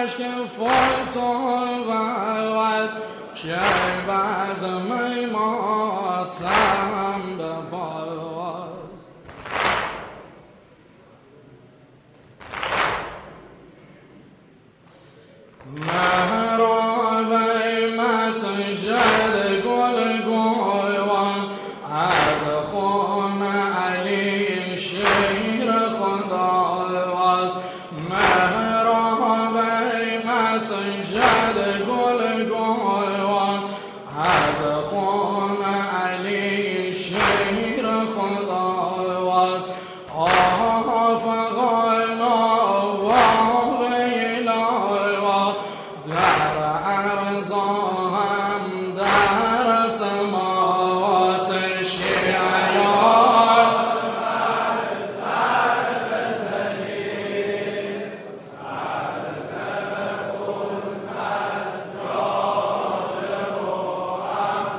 اشک فوتون بود که بزم ماتم بباز محراب مسجد گل گویان از خون علی شیر خداوند محراب مسجد گل گویان از خون علی شیر خداوند آفغان آوا بیلا در ارض هم در سماس شیعیان سر بزنید قلب خون سجاد رو هم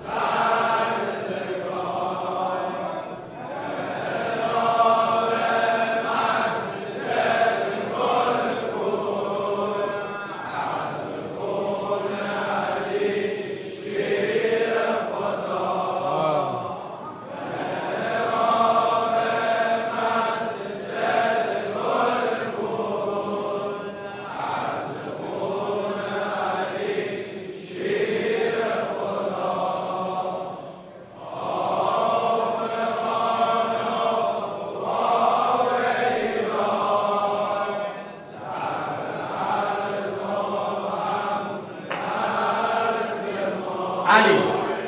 علی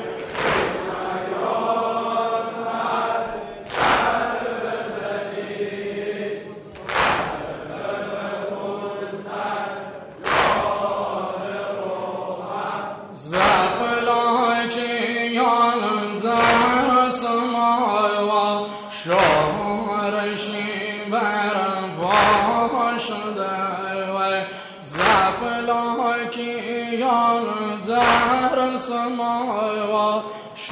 زفلاکیان در سماوا شورشی بر پا شده و زفلاکیان در سماوا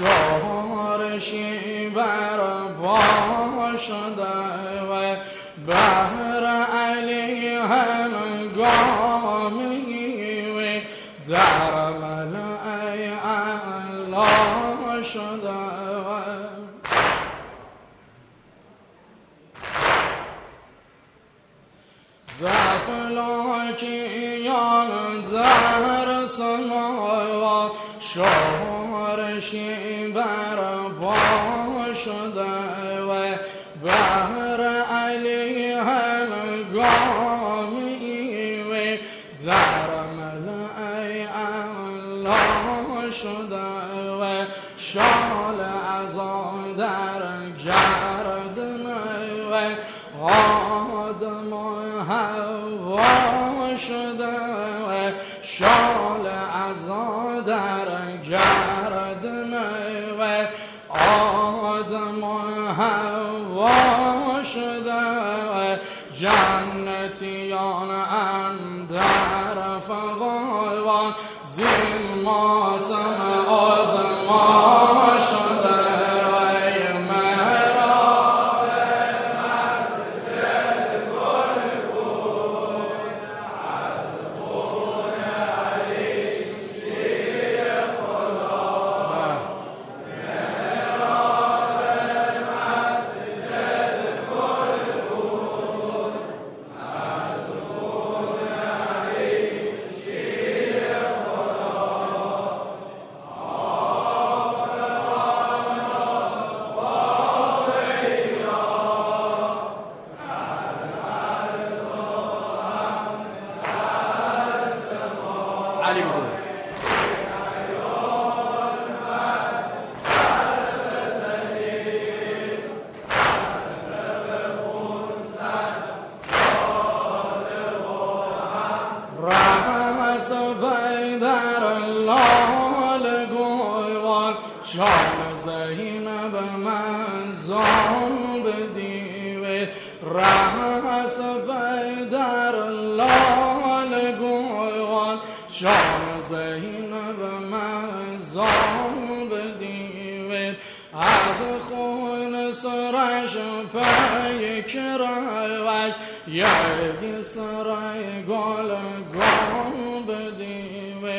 شورشی بر پا شده و بهر علی هنگامی و در ملأ اعلا شده و زفلاکیان در سماوا شورشی بر پا شده و بهر علی هنگامی و در ملأ اعلا شده و شال عزا در گردن و آدم و حوا شده و شال عزا در گردن و آدم و حوا شده و جنتیان اندر فغان زین ماتم آزما شده علی بود رمز بیدر لال گویوان جان زینب منزان بدیوید رمز بیدر لال گویوان جان زینب منزان بدیوید از خون سرش پیک روش یک سرای گل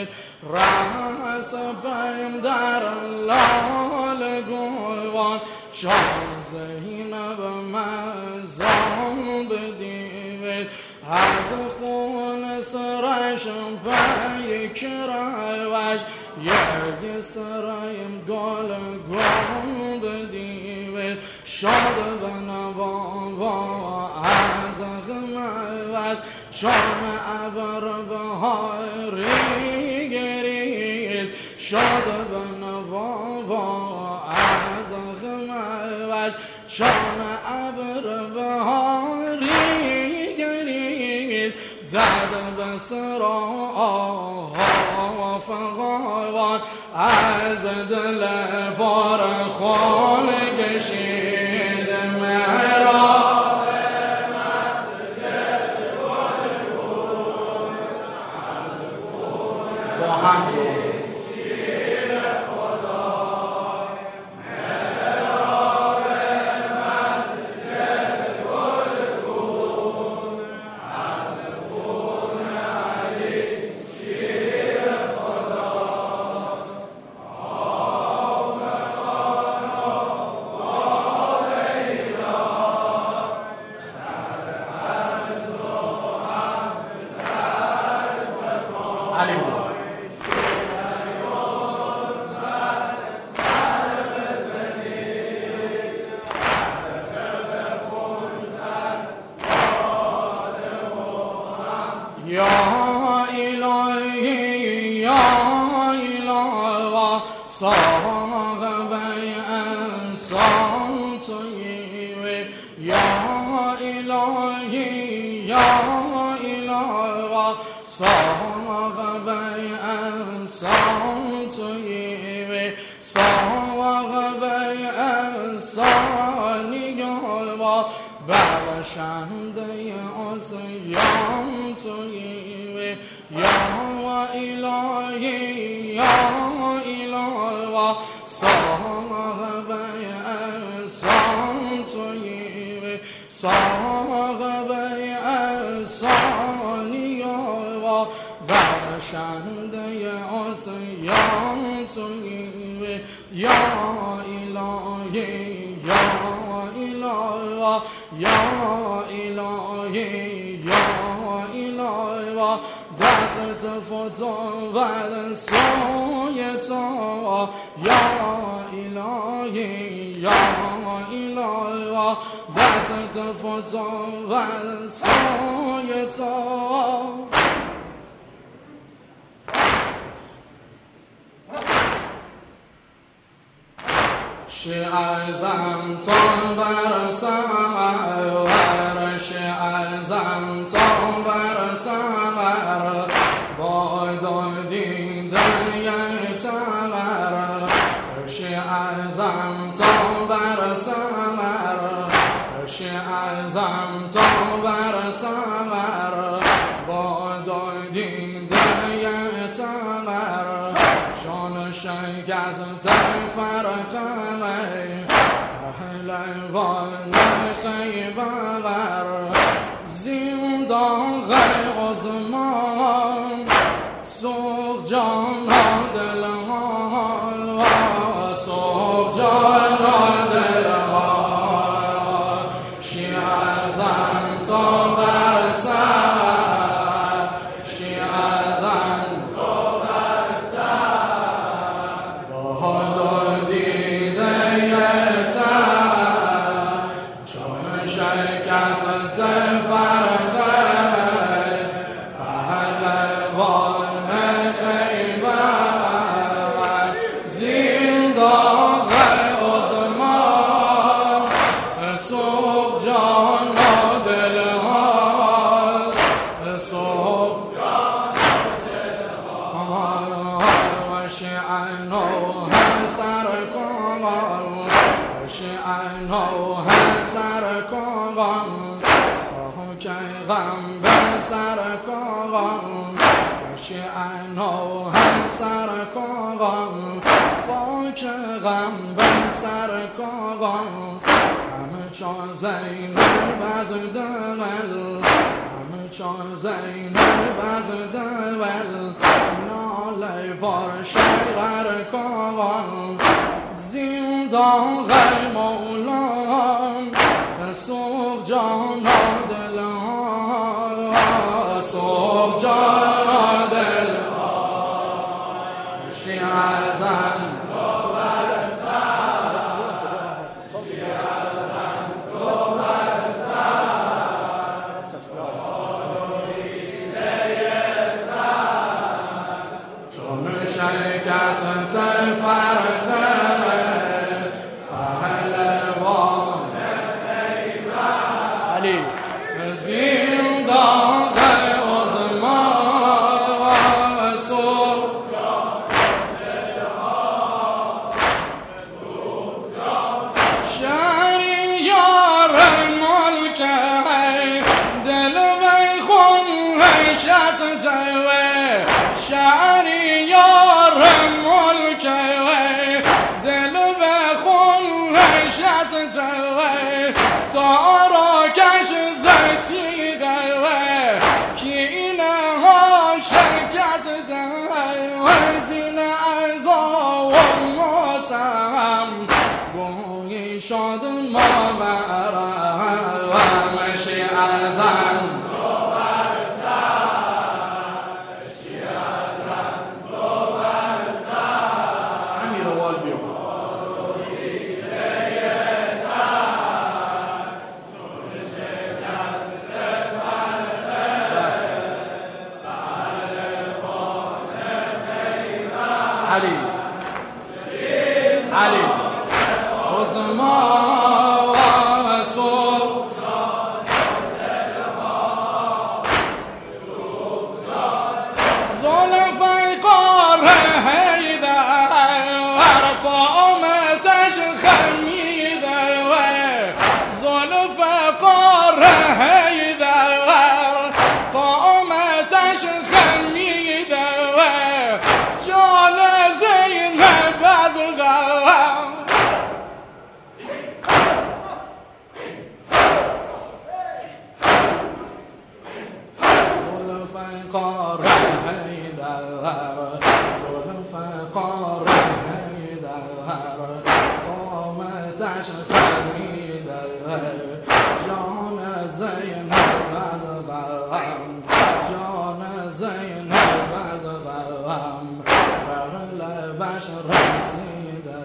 رأس بیم در لال گوان شان زینب مزان بدیوید از خون سرش پیک روش یک سرایم گل گل بدیوید شاد بنوا از غمش شان عبر بهاری گریز شاد بنوا از غمش شان عبر بهاری گریز زد به سرا فغان از دل بار خون کشید مرا با هم یا الهی صاحب انسان تویی یا الهی صاحب انسان تویی صاحب انسانی و بخشنده عصیان تویی یا الهی صاحب انسان تویی صاحب انسانی و بخشنده عصیان تویی یا الهی دست فتاول سوی تو یا الهی دست فتاول سوی تو شعرزم تا بر سمر شعرزم تا بر سمر باد دیده تمر شعرزم تا بر سمر شعرزم تا بر سمر باد دیده تمر شان شکست فرقم اهل خیبر زندان غیر عظمان سوق جان دل ما سوق جان دل ما شیعزم تا بر سر شیعزم تا بر سر با دیده چون شکست فرقه پهلوان خیبر زندان عظمان صبح جان دل ها صبح جان دل ها شعنو سر کمان شعنو سر کمان خاک غم به سر کمان شعنو سر کمان خاک غم به سر کمان همه چون زینب از دل همه چون زینب از دل جاله بار شیغر کن زندان غی مولان سوق جانا دل سوق جانا دل شیعزن شکست فرق پهلوان علی زندان عظما سوق شهریار ملک دل بیخون نشست شهریار ملک دل بخون نشست تاراکش زتیقه کینه ها شکست زین ارزا و ماتم گویی شد ما برم شیعزن علی علی عظما سوق زلف قار حیدر قامتش خمیده زلف قار حیدر قامتش خمیده جان زینب از غم زلف قار حیدر زلف قار حیدر قامتش خمیده جان زینب از غم جان زینب از غم لبش رسیده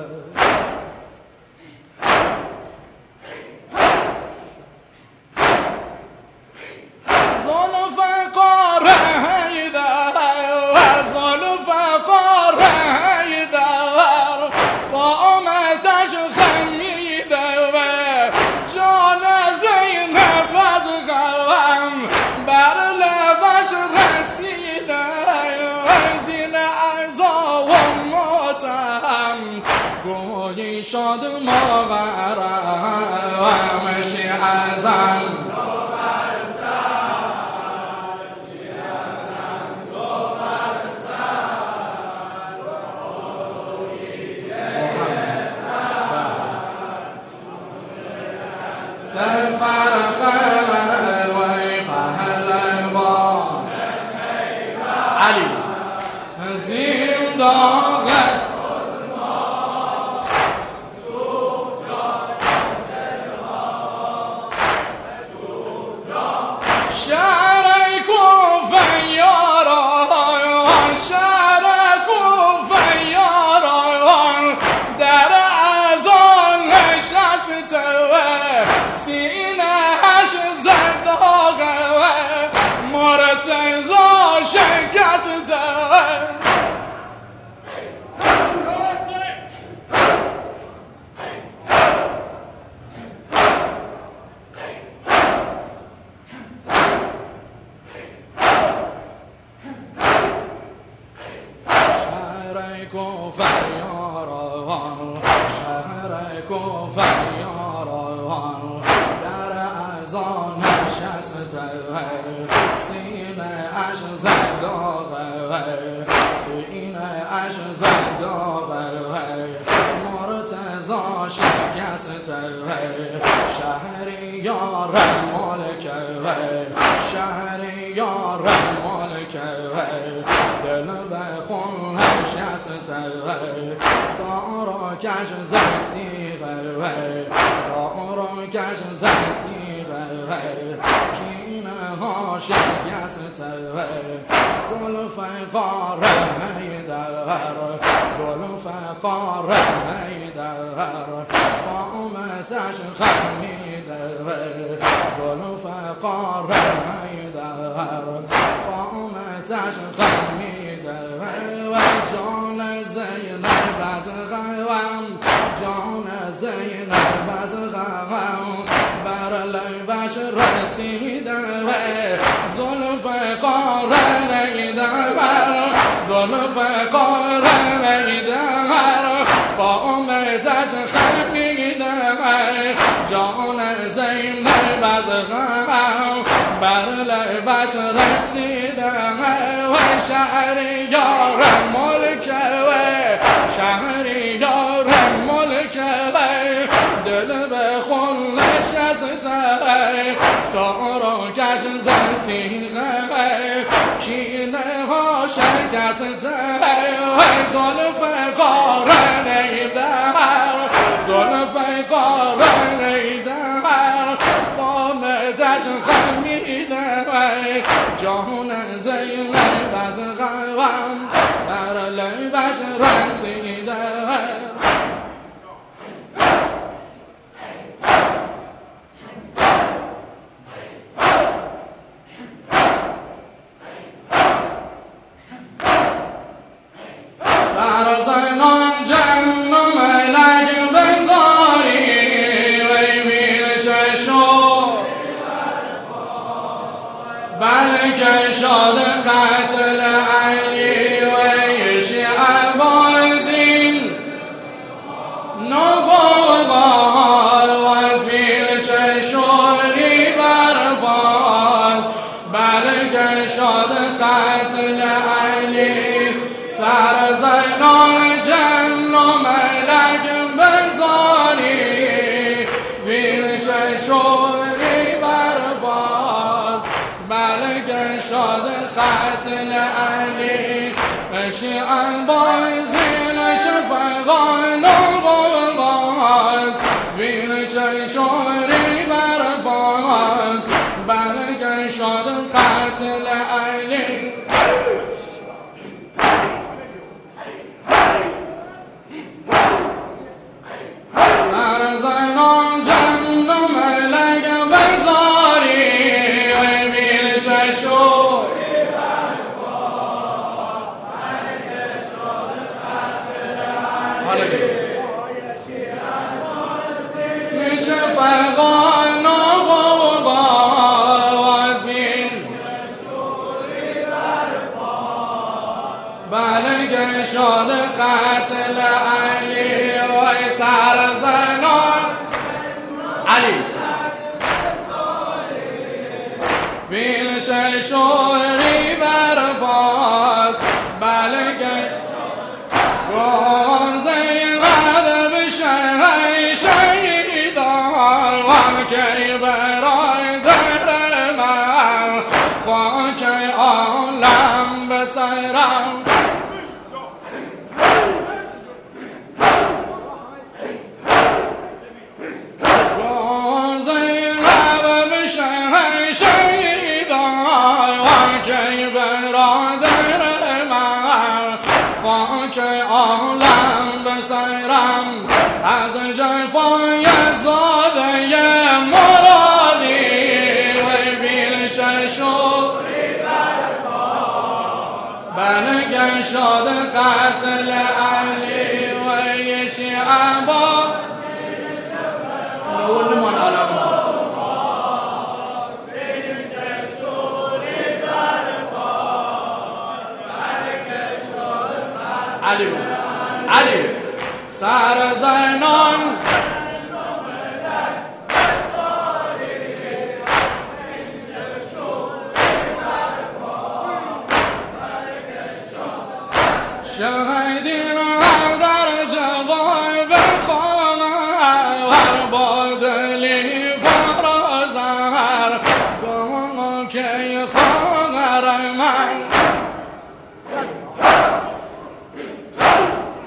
زلف قار حیدر زلف قار حیدر قامتش خمیده جان زینب از غم بر لبش رسیده زین ارزا و ماتم گویی شد ما غرم شیعزن فرق وی پهلوان علی زندان شهر کوفه یاران شهر کوفه یاران در اذان نشسته سینه هش زداغه مرتضا شکسته کوفه یاران شهر کوفه یاران در اذان نشسته سینه اش زداغه سینه اش زداغه مرتضا شکسته شهریار ملکه شهریار ملکه دل به تارکش زتیغه تارکش زتیغه کینه ها شکسته زلف قار حیدر زلف قار حیدر قامتش خمیده زلف قار حیدر قامتش خمیده و جان زینب از غم جان زینب از غم بر لبش رسیده زلف قار حیدر زلف قار حیدر قامتش خمیده جان زینب از غم بر لبش رسیده و شهریار ملکه و شهریار ملکه و دل به خون نشسته تارکش زتیغه کینه ها شکسته زلف قار حیدر زلف قار حیدر قامتش خمیده جان زینب از غم بر لبش رسیده سر زنان جن و ملک بزاری وی ویرچه شد بلکه شد قتل علی وی شیعه بازین نبوغار و از ویرچه شوری برباز بلکه شد قتل علی سر زنان جن و ملک بزاری ویرچه شوری برباز بلکه شد قتل علی شیعه بازین شفقان و غواز ویرچه شوری برباز بلکه شد قتل علی سر زنان جن و ملک بزاری و ویرچه شوری برباز بلکه شد قتل علی شفقان و غواز ویرچه شوری برباز بلکه شد قتل علی و سر زنان علی ویرچه شوری برباز بلکه زینب بشه شهیدان و که برادر من خاک عالم بسرم زینب بشه شهیدان و که برادر من خاک عالم بسرم از جفای زاده مرادی و ویرچه شوری بلکه شد قتل علی و شیعه با نقول من علمنا علی علی سر زنان شهیدی را در جواب خانه و با دلی برازر با که خانه من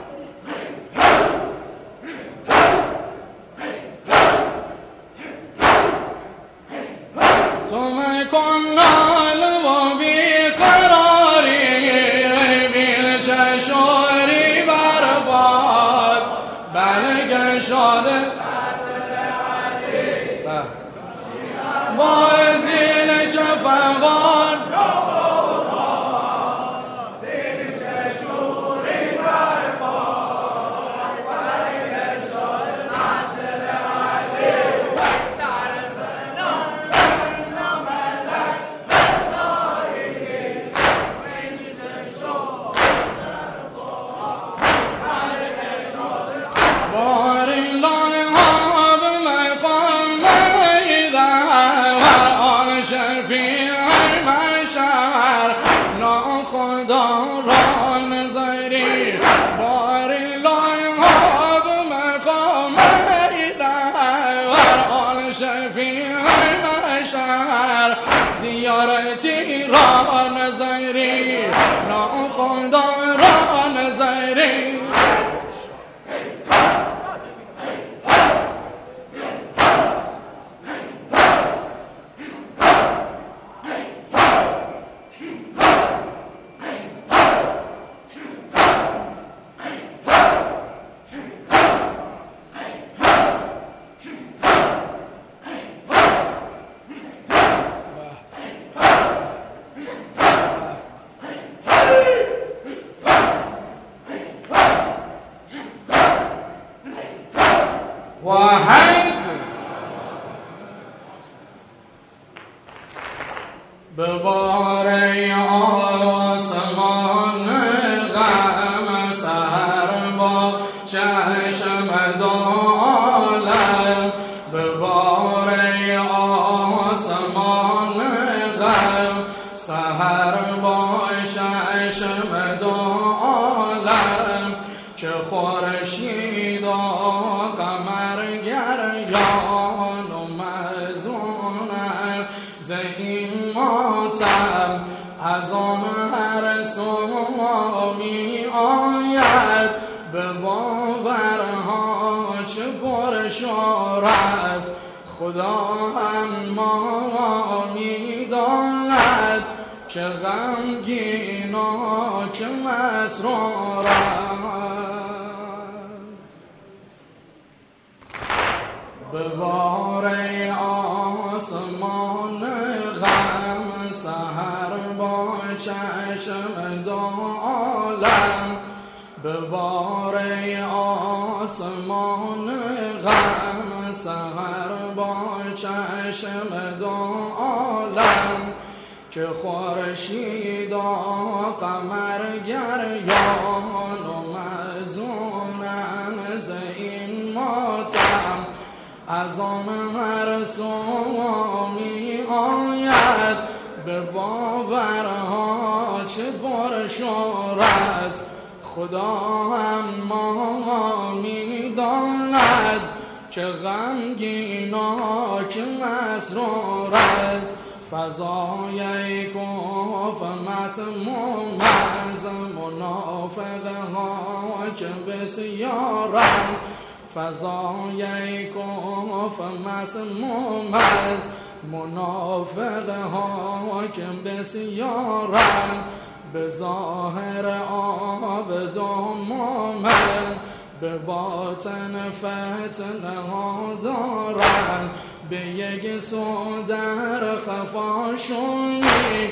خدا را نظری باری لای آب مقام ایده ور آل شفیع محشر زیارتی را نظری نا خدا را نظری واحد بباره آسمان غم سحر با چشم دالم بباره آسمان غم سحر با چشم دالم که خورشید قمر گریان و مزونم زهیم ماتم از آن هر سو می آید به باورها چه پرشور است خدا اما می داند که غمگینا که مسرور بباره آسمان غم سحر با چشم دو عالم بباره آسمان غم سحر با چشم دو عالم که خورشید و قمر گریان و مزونم زین ماتم از آن هر سو می آید به باورها چه پرشور است خدا اما می داند که غمگینا که مسرور است فضای کف مسموم از منافق ها که بسیارند فضای کف مسموم از منافق ها که بسیارند به ظاهر عابد و مومن به باطن فتنه ها دارند به یک سو در خفاشونی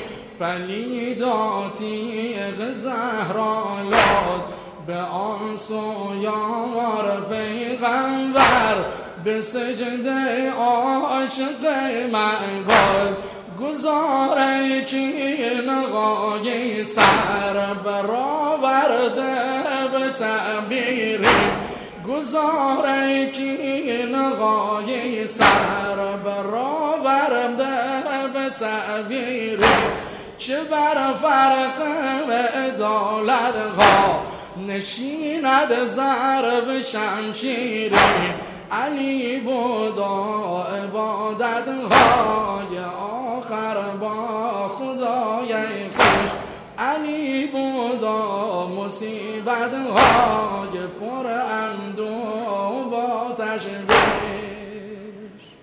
پلیداتی زهرالات به آن سو یار پیغمبر به سجده عاشق معبود گزاره که نغای سر برآورده به تعبیری گزاره که نغای سر برآورده به تعبیری چه بر فرق عدالت ها نشیند ضرب شمشیری علی بودا عبادت های آخر با خدای خوش علی بودا مصیبت های پر اندوه با تشویش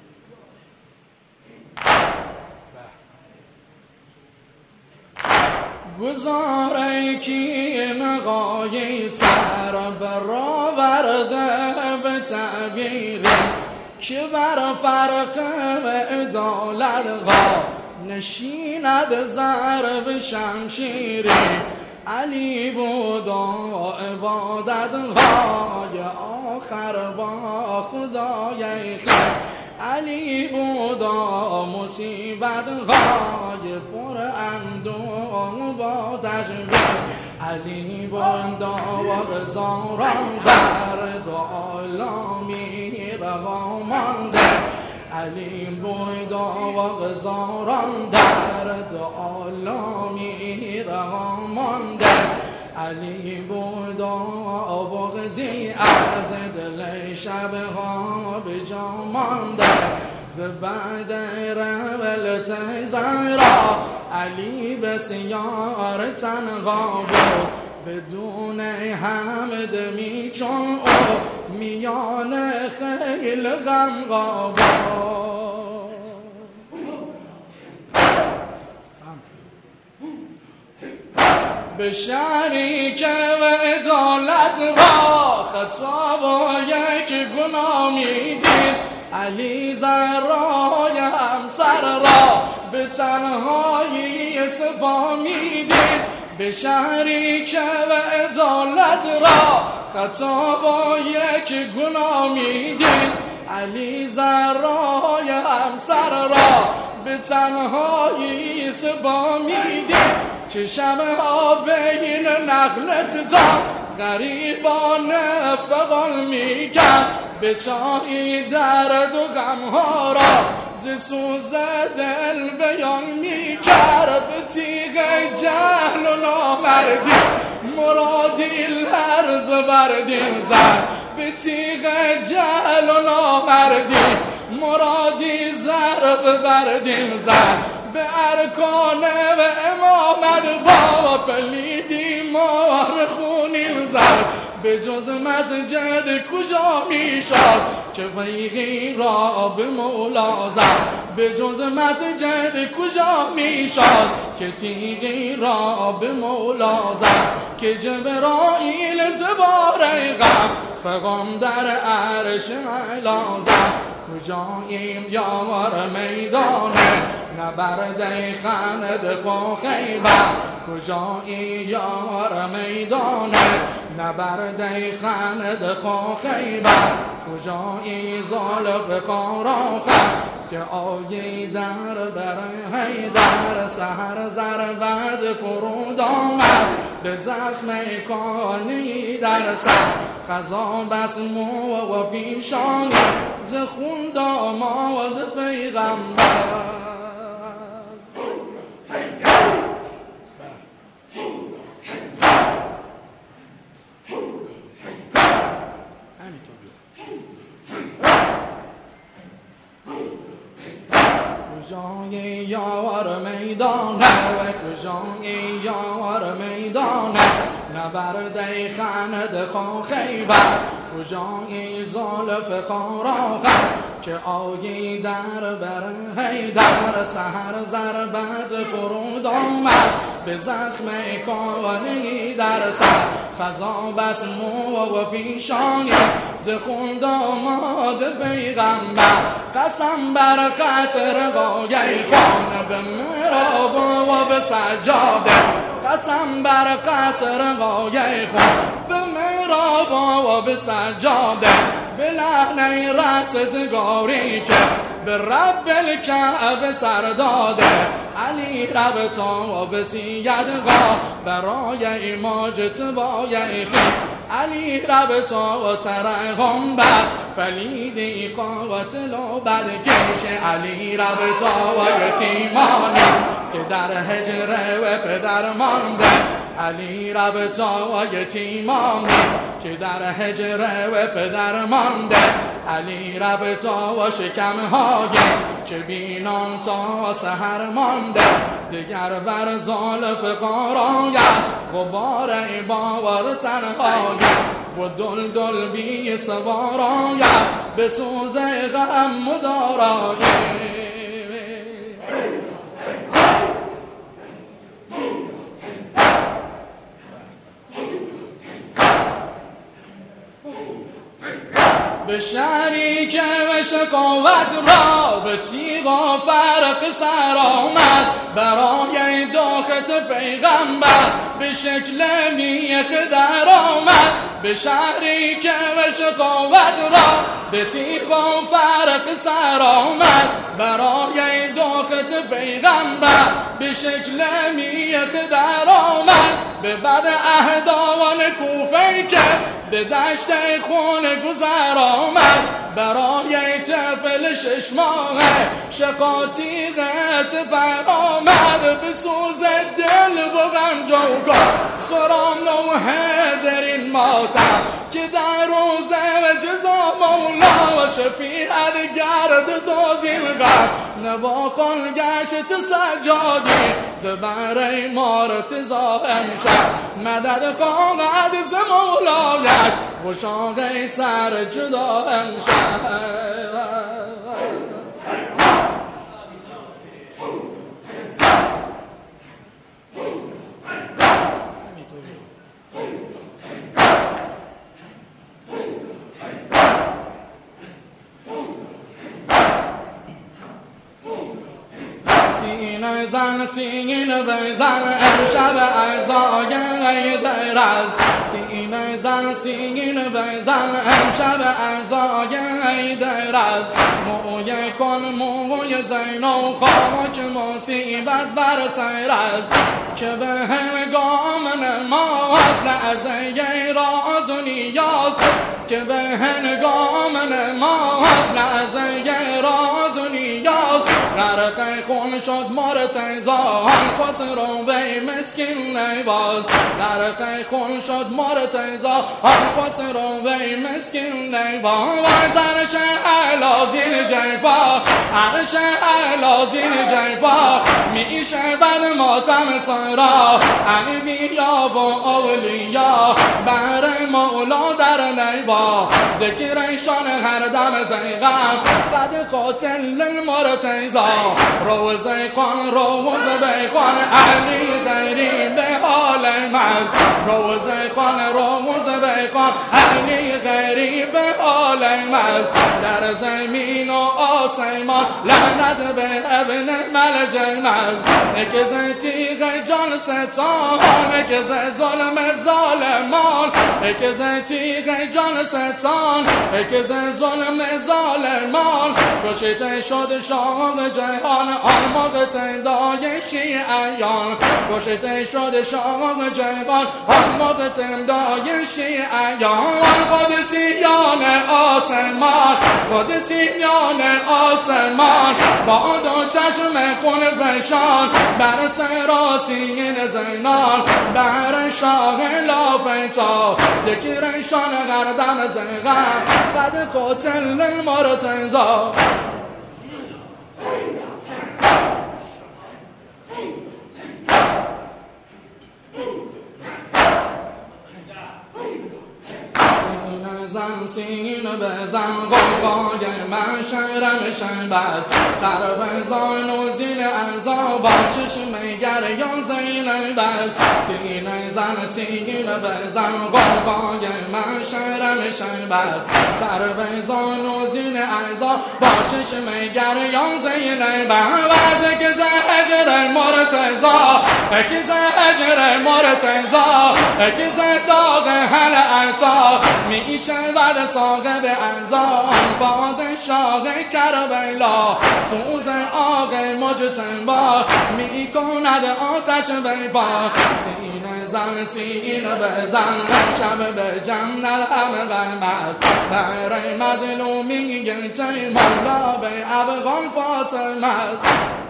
گزاره که نغای سر برآورده به تعبیری که بر فرق عدالت ها نشیند ضرب شمشیری علی بودا عبادت های آخر با خدای خوش علی بودا مصیبت های پر اندوه با تشویش علی بودا و بزارم در دو عالمی روا مانده علی بودا و بزارم در دو عالمی روا مانده. علی بود و بغضی از دل شبها به جا مانده. زبد رولت زهرا علی بسیار تنها بود، بدون حمد می چون او میان خیل غمغا بود. به شریک و عدالت را خطا و یک گناه می دید. علی زهرای همسر را به تنهایی سپاه می دید. به شریک و عدالت را خطا و یک گناه می دید. علی زهرای همسر را به تنهایی سپاه می دید. چشمها بین نخلستان غریبان فغان می کرد. به چایی درد و غمها را ز سوز دل بیان می کرد. به تیغ جهل و نامردی مرادی لرز بر دل زد. به تیغ جهل و نامردی مرادی ضرب بر دل زد. به ارکان و امامت با پلیدی مهر خونین زد. به جز مسجد کجا می شد که فیقی را به مولا زد. به جز مسجد کجا می شد که تیغی را به مولا زد. که جبرائیل زباره غم فغان در عرش اعلی زد. کجاییم یار میدانه نبرده خند خو خیبر. کجایی یار میدانه نبرده خند خو خیبر. کجایی زلف قاراقه که آیی در بر حیدر. سحر ضربت فرود آمد به زخم کانی در سر. خزا بس مو و پیشانی ز خون داماد پیغمبر. کجای یار میدانه و کجای یار میدانه نبرده خند خو خیبر. کجای زلف قاراقه که آیی در بر حیدر. سحر ضربت فرود آمد به زخم کانی در سر. خزا بس مو و پیشانی ز خون داماد پیغمبر. قسم بر قطر قایه خانه به محراب و به سجاده. قسم بر قطر قایه خانه به محراب و به سجاده. به لحنه رستگاری که به رب الکعبه سر داده. علی رب تا وصیت‌ها برای ما جتبای خویش. علی رب تا ترغمبر پلیدی قاتل و بدکش. علی رب تا یتیمانی که در هجر و پدر مانده. علی رب تا یتیمانی که در هجر و پدر مانده. علی رب تا شکم‌های که بینان تا سحر مانده. دیگر بر زلف قاراید غبار باور تنهایی و دل بی سواراید به سوز غم مدارایی. به شریک و شقاوت را به تیغ و فرق سر آمد. برای داخت پیغمبر به شکل میخ در آمد. به شریک و شقاوت را به تیغ و فرق سر آمد. برای داخت پیغمبر به شکل میخ در آمد. به بد اهداوان کوفه که به دشت خون گذر آمد. برای طفل 6 ماهه شقاطیق سپر آمد. به سوز دل و غم جوگاه سرام نوحه در این ماتم که در روز جزا مولا و شفیعت گرد دوزین غم نوا کن گشت سجادی زبر مارتزا امشب مدد قامد ز مولایش گشاده سر جدا امشب زن سینه بزن امشب اعضای غیدرد سینه زن سینه بزن امشب اعضای غیدرد موی کن موی زینو خاک مصیبت بر سیرد که به هنگام نماز لحظه راز و نیاز که به هنگام نماز لحظه راز و نیاز غرق خون شد مرتضی خسرو وی مسکین نواز غرق خون شد مرتضی خسرو وی مسکین نواز عرش اعلی زیر جیفا عرش اعلی زیر جیفا می شود ماتم سرا علی بیا و اولیا بر مولا در نیوا ذکرشان هر دم زیغم بعد قاتل مرتضی روزه کن روزه بکن علی غیری به حال من روزه کن روزه بکن علی غیری به حال من در زمین و آسمان لعنت به ابن ملج من اکز تیغ جان ستان اکز ظلم ظالمان اکز تیغ جان ستان اکز ظلم ظالمان کشته شد شاه جهان آماده تندای شیعیان کشته شد شاه جهان آماده تندای شیعیان قدسیان آسمان قدسیان آسمان با دو چشم خون فشان بر سراسین زینان بر شاه لافتا ذکرشان غردم زیغم بعد قاتل مرتضی زن سینه بزن قلقای من شرم شنبز سر بزن و زین ارزا با چشم گریان زینه بز سینه زن سینه بزن قلقای من شرم شنبز سر بزن و زین ارزا با چشم گریان زینه بز که زهجر مرتضا که زهجر مرتضا که زداغ هل عطا می شود صاحب انزان پادشاه کربلا سوز آق مجتبی می کند آتش بیپا سینه زن سینه بزن شب به جنت همه غم است بر مظلومی چه مولا به افغان فاطمه است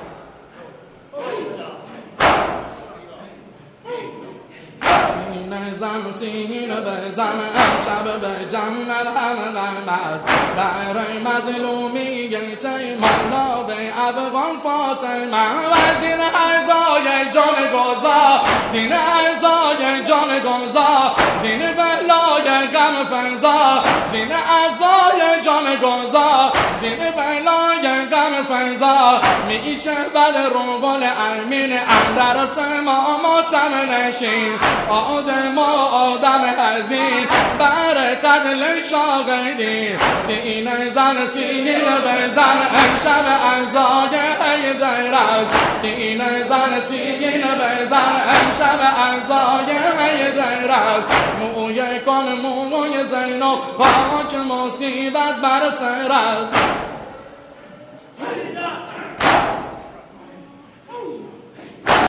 سینه زن سینه بزن شب به جنت همه غم است بر مظلومی چه مولا به افغان فاطمه و زین اعضای جان گذار زین اعضای جان گذار زین بلای غم فضا زین اعضای جان گذار زین بلای غم فضا می شود روغل امین اندر سما ماتم نشین آدم و آدم عزیز بر قتل شاگردی سینه زن سینه بزن امشب اعضای حیدر سینه زن سینه بزن امشب اعضای حیدر موی کن موی زینو خاک مصیبت بر سر است